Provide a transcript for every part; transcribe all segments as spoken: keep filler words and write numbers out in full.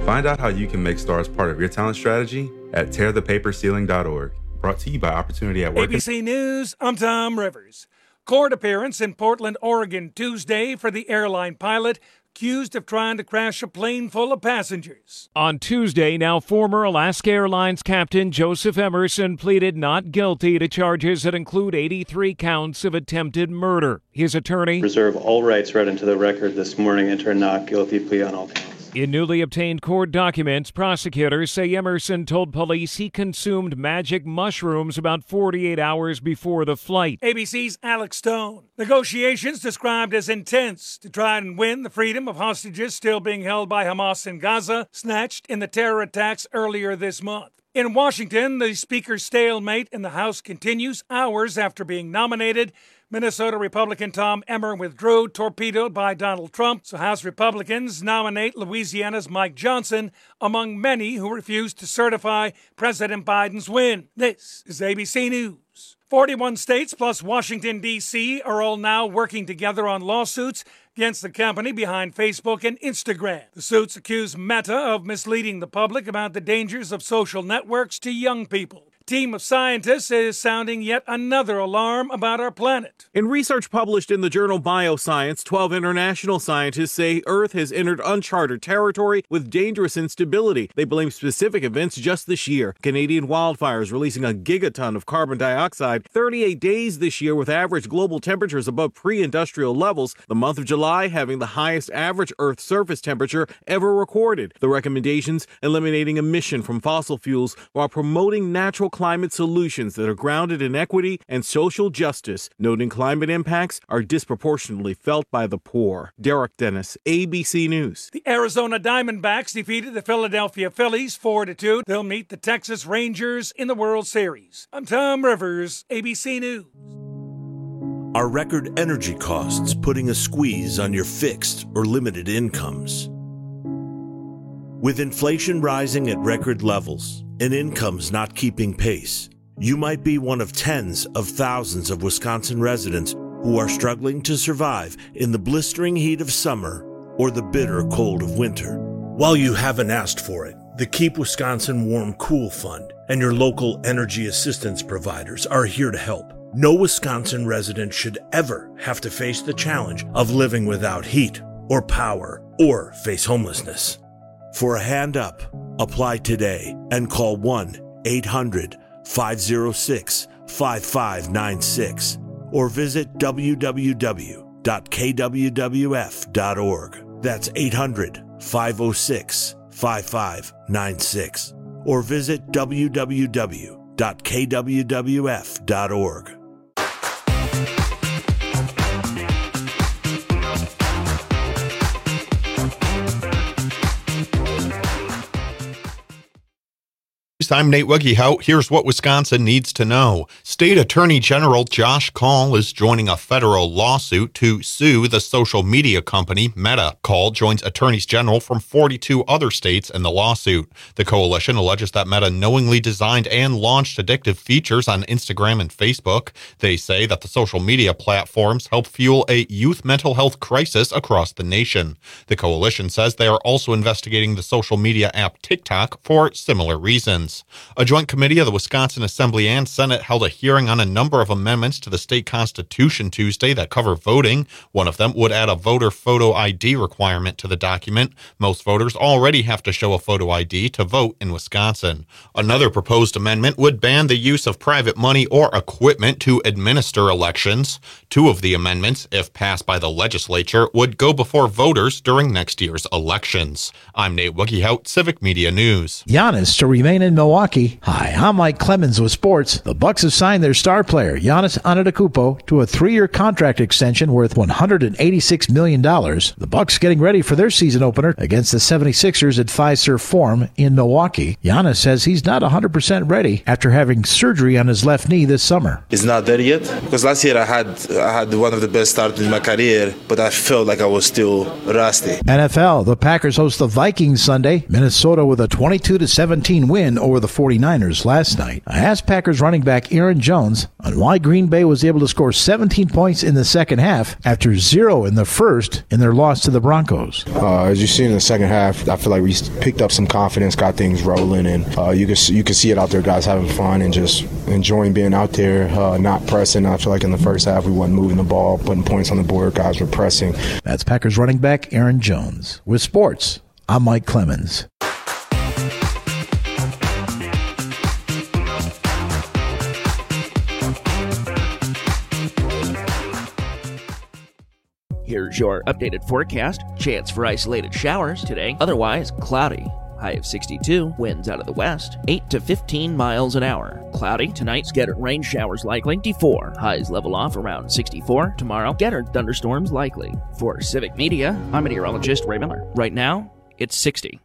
Find out how you can make stars part of your talent strategy at tear the paper ceiling dot org. Brought to you by Opportunity at Work. A B C News, I'm Tom Rivers. Court appearance in Portland, Oregon, Tuesday for the airline pilot accused of trying to crash a plane full of passengers. On Tuesday, now former Alaska Airlines captain Joseph Emerson pleaded not guilty to charges that include eighty-three counts of attempted murder. His attorney reserve all rights read into the record this morning, enter a not guilty plea on all counts. In newly obtained court documents, prosecutors say Emerson told police he consumed magic mushrooms about forty-eight hours before the flight. A B C's Alex Stone. Negotiations described as intense to try and win the freedom of hostages still being held by Hamas in Gaza, snatched in the terror attacks earlier this month. In Washington, the Speaker's stalemate in the House continues hours after being nominated. Minnesota Republican Tom Emmer withdrew, torpedoed by Donald Trump, so House Republicans nominate Louisiana's Mike Johnson among many who refused to certify President Biden's win. This is A B C News. forty-one states plus Washington, D C are all now working together on lawsuits against the company behind Facebook and Instagram. The suits accuse Meta of misleading the public about the dangers of social networks to young people. A team of scientists is sounding yet another alarm about our planet. In research published in the journal Bioscience, twelve international scientists say Earth has entered uncharted territory with dangerous instability. They blame specific events just this year. Canadian wildfires releasing a gigaton of carbon dioxide, thirty-eight days this year with average global temperatures above pre-industrial levels, the month of July having the highest average Earth surface temperature ever recorded. The recommendations: eliminating emission from fossil fuels while promoting natural climate solutions that are grounded in equity and social justice, noting climate impacts are disproportionately felt by the poor. Derek Dennis, A B C News. The Arizona Diamondbacks defeated the Philadelphia Phillies four to two. They'll meet the Texas Rangers in the World Series. I'm Tom Rivers, A B C News. Are record energy costs putting a squeeze on your fixed or limited incomes? With inflation rising at record levels and incomes not keeping pace, you might be one of tens of thousands of Wisconsin residents who are struggling to survive in the blistering heat of summer or the bitter cold of winter. While you haven't asked for it, the Keep Wisconsin Warm Cool Fund and your local energy assistance providers are here to help. No Wisconsin resident should ever have to face the challenge of living without heat or power or face homelessness. For a hand up, apply today and call one eight hundred five oh six five five nine six or visit w w w dot k w w f dot org. That's eight hundred five oh six five five nine six or visit w w w dot k w w f dot org. I'm Nate Wegehout. Here's what Wisconsin needs to know. State Attorney General Josh Kaul is joining a federal lawsuit to sue the social media company Meta. Kaul joins attorneys general from forty-two other states in the lawsuit. The coalition alleges that Meta knowingly designed and launched addictive features on Instagram and Facebook. They say that the social media platforms help fuel a youth mental health crisis across the nation. The coalition says they are also investigating the social media app TikTok for similar reasons. A joint committee of the Wisconsin Assembly and Senate held a hearing on a number of amendments to the state constitution Tuesday that cover voting. One of them would add a voter photo I D requirement to the document. Most voters already have to show a photo I D to vote in Wisconsin. Another proposed amendment would ban the use of private money or equipment to administer elections. Two of the amendments, if passed by the legislature, would go before voters during next year's elections. I'm Nate Wegehout, Civic Media News. Giannis to remain in Milwaukee. Hi, I'm Mike Clemens with sports. The Bucks have signed their star player, Giannis Antetokounmpo, to a three-year contract extension worth one hundred eighty-six million dollars. The Bucks getting ready for their season opener against the seventy-sixers at Fiserv Forum in Milwaukee. Giannis says he's not one hundred percent ready after having surgery on his left knee this summer. It's not there yet because last year I had I had one of the best starts in my career, but I felt like I was still rusty. N F L, the Packers host the Vikings Sunday. Minnesota with a twenty-two to seventeen win over the forty-niners last night. I asked Packers running back Aaron Jones on why Green Bay was able to score seventeen points in the second half after zero in the first in their loss to the Broncos. Uh, as you see in the second half, I feel like we picked up some confidence, got things rolling, and uh, you can you can see it out there, guys having fun and just enjoying being out there, uh, not pressing. I feel like in the first half we wasn't moving the ball, putting points on the board. Guys were pressing. That's Packers running back Aaron Jones. With sports, I'm Mike Clemens. Here's your updated forecast. Chance for isolated showers today. Otherwise, cloudy. High of sixty-two. Winds out of the west. eight to fifteen miles an hour. Cloudy. Tonight, scattered rain showers likely. fifty-four. Highs level off around sixty-four. Tomorrow, scattered thunderstorms likely. For Civic Media, I'm meteorologist Ray Miller. Right now, it's sixty.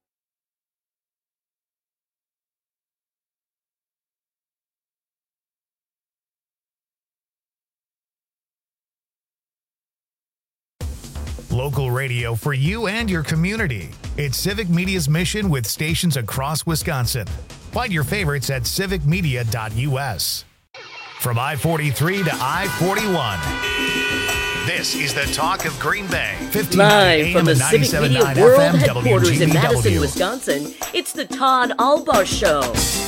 Local radio for you and your community. It's Civic Media's mission with stations across Wisconsin. Find your favorites at civic media dot u s. From I forty-three to I forty-one. This is the talk of Green Bay. Live from the Civic Media World Headquarters in Madison, Wisconsin, it's the Todd Albaugh Show.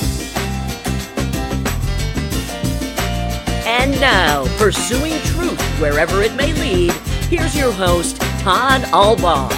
And now, pursuing truth wherever it may lead, here's your host, Todd Albaugh.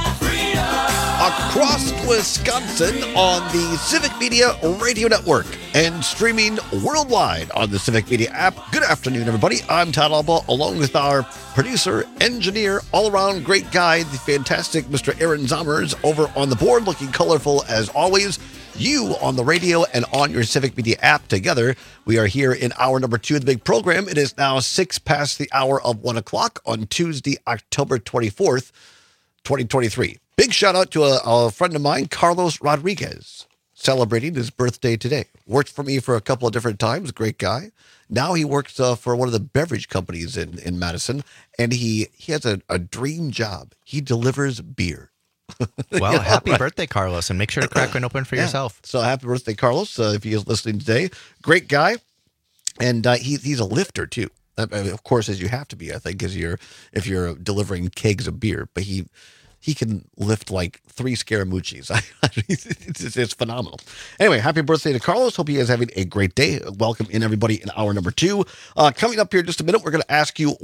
Across Wisconsin on the Civic Media Radio Network and streaming worldwide on the Civic Media app. Good afternoon, everybody. I'm Todd Albaugh, along with our producer, engineer, all-around great guy, the fantastic Mister Aaron Zommers over on the board, looking colorful as always. You on the radio and on your Civic Media app together. We are here in hour number two of the big program. It is now six past the hour of one o'clock on Tuesday, October twenty-fourth, twenty twenty-three. Big shout out to a, a friend of mine, Carlos Rodriguez, celebrating his birthday today. Worked for me for a couple of different times. Great guy. Now he works uh, for one of the beverage companies in, in Madison, and he, he has a, a dream job. He delivers beer. Well, yeah, happy right. birthday, Carlos, and make sure to crack one open for yeah. yourself. So happy birthday, Carlos, uh, if he is listening today. Great guy, and uh, he, he's a lifter, too. I mean, of course, as you have to be, I think, as you're, if you're delivering kegs of beer. But he he can lift like three Scaramucci's. it's, it's phenomenal. Anyway, happy birthday to Carlos. Hope he is having a great day. Welcome in, everybody, in hour number two. Uh, coming up here in just a minute, we're going to ask you